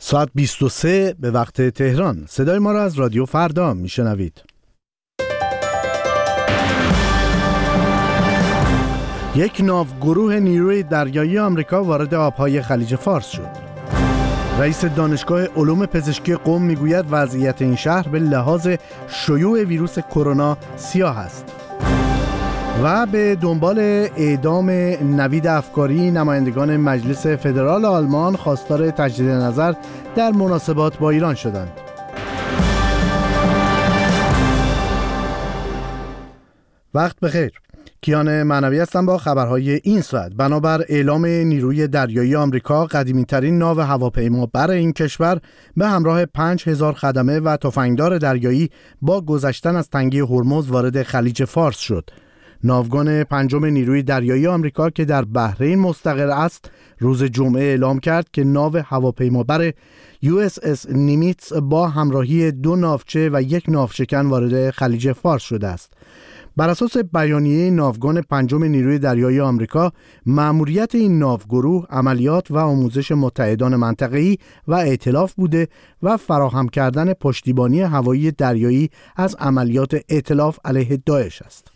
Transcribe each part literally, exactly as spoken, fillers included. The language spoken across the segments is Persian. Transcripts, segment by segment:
ساعت بیست و سه به وقت تهران. صدای ما را از رادیو فردا میشنوید. یک ناوگروه نیروی دریایی آمریکا وارد آبهای خلیج فارس شد. رئیس دانشگاه علوم پزشکی قم میگوید وضعیت این شهر به لحاظ شیوع ویروس کرونا سیاه است. و به دنبال اعدام نوید افکاری، نمایندگان مجلس فدرال آلمان خواستار تجدید نظر در مناسبات با ایران شدند. وقت بخیر. کیان معنوی هستم با خبرهای این ساعت. بنابر اعلام نیروی دریایی آمریکا، قدیمی‌ترین ناو هواپیما بر این کشور به همراه پنج هزار خدمه و تفنگدار دریایی با گذشتن از تنگه هرمز وارد خلیج فارس شد. ناوگان پنجم نیروی دریایی آمریکا که در بحرین مستقر است، روز جمعه اعلام کرد که ناو هواپیمابر یو اس اس نیمیتس با همراهی دو ناوچه و یک ناوشکن وارد خلیج فارس شده است. بر اساس بیانیه ناوگان پنجم نیروی دریایی آمریکا، مأموریت این ناوگروه عملیات و آموزش متحدان منطقه‌ای و ائتلاف بوده و فراهم کردن پشتیبانی هوایی دریایی از عملیات ائتلاف علیه داعش است.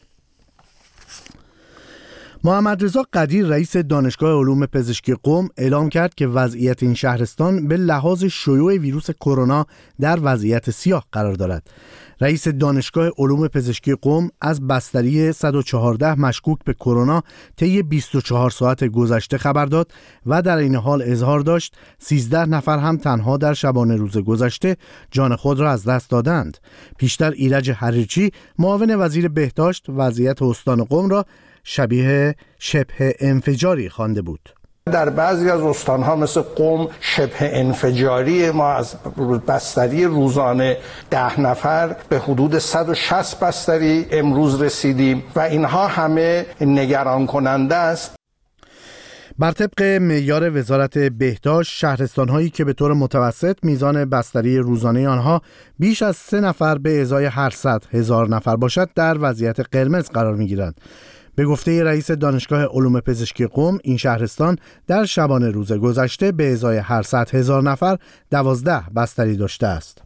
محمد رضا قدیر رئیس دانشگاه علوم پزشکی قم اعلام کرد که وضعیت این شهرستان به لحاظ شیوع ویروس کرونا در وضعیت سیاه قرار دارد. رئیس دانشگاه علوم پزشکی قم از بستری صد و چهارده مشکوک به کرونا طی بیست و چهار ساعت گذشته خبر داد و در این حال اظهار داشت سیزده نفر هم تنها در شبانه روز گذشته جان خود را از دست دادند. پیشتر ایرج حریچی معاون وزیر بهداشت وضعیت استان قم را شبیه شبه انفجاری خوانده بود. در بعضی از استانها مثل قم شبه انفجاری، ما از بستری روزانه ده نفر به حدود صد و شصت بستری امروز رسیدیم و اینها همه نگران کننده است. بر طبق معیار وزارت بهداشت، شهرستان‌هایی که به طور متوسط میزان بستری روزانه آنها بیش از سه نفر به ازای هر صد هزار نفر باشد در وضعیت قرمز قرار می‌گیرند. به گفته رئیس دانشگاه علوم پزشکی قم، این شهرستان در شبانه روز گذشته به ازای هر صد هزار نفر دوازده بستری داشته است.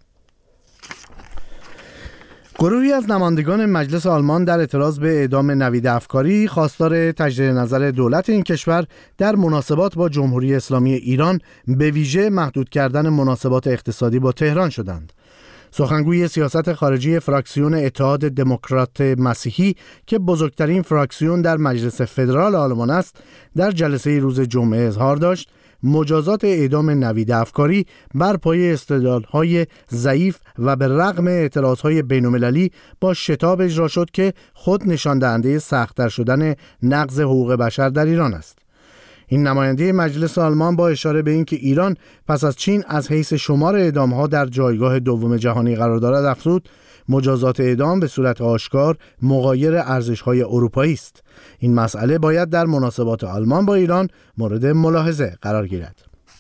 گروهی از نمایندگان مجلس آلمان در اعتراض به اعدام نوید افکاری خواستار تجدید نظر دولت این کشور در مناسبات با جمهوری اسلامی ایران، به ویژه محدود کردن مناسبات اقتصادی با تهران شدند. سخنگوی سیاست خارجی فراکسیون اتحاد دموکرات مسیحی که بزرگترین فراکسیون در مجلس فدرال آلمان است، در جلسه روز جمعه اظهار داشت مجازات اعدام نوید افکاری بر پایه استدلال‌های ضعیف و به رغم اعتراض‌های بین‌المللی با شتاب اجرا شد که خود نشان دهنده سخت‌تر شدن نقض حقوق بشر در ایران است. این نماینده مجلس آلمان با اشاره به اینکه ایران پس از چین از حیث شمار اعدام‌ها در جایگاه دوم جهانی قرار دارد افزود مجازات اعدام به صورت آشکار مغایر ارزش‌های اروپایی است. این مسئله باید در مناسبات آلمان با ایران مورد ملاحظه قرار گیرد.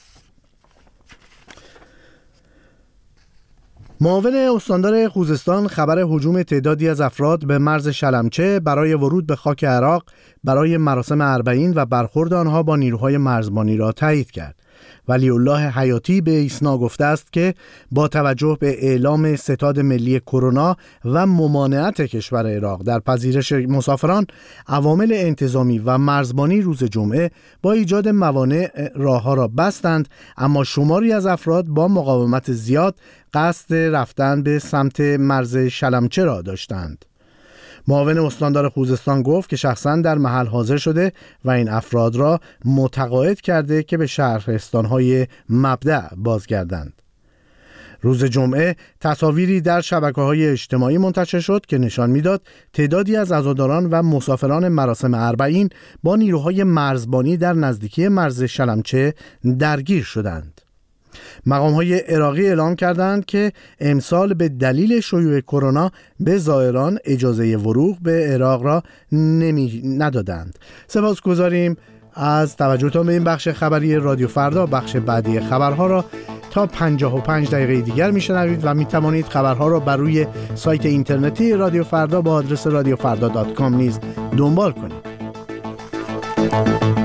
معاون استاندار خوزستان خبر هجوم تعدادی از افراد به مرز شلمچه برای ورود به خاک عراق برای مراسم اربعین و برخورد آنها با نیروهای مرزبانی را تایید کرد. ولی الله حیاتی به ایسنا گفته است که با توجه به اعلام ستاد ملی کرونا و ممانعت کشور عراق در پذیرش مسافران، عوامل انتظامی و مرزبانی روز جمعه با ایجاد موانع راهها را بستند، اما شماری از افراد با مقاومت زیاد قصد رفتن به سمت مرز شلمچه را داشتند. معاون استاندار خوزستان گفت که شخصاً در محل حاضر شده و این افراد را متقاعد کرده که به شهرستان‌های مبدأ بازگردند. روز جمعه تصاویری در شبکه‌های اجتماعی منتشر شد که نشان می‌داد تعدادی از عزاداران و مسافران مراسم اربعین با نیروهای مرزبانی در نزدیکی مرز شلمچه درگیر شدند. مقام‌های عراقی اعلام کردند که امسال به دلیل شیوع کرونا به زائران اجازه ورود به عراق را نمی ندادند. سپاسگزاریم از توجهتان به این بخش خبری رادیو فردا. بخش بعدی خبرها را تا پنجاه و پنج دقیقه دیگر میشنوید و میتوانید خبرها را بر روی سایت اینترنتی رادیو فردا با آدرس رادیو فردا دات کام نیز دنبال کنید.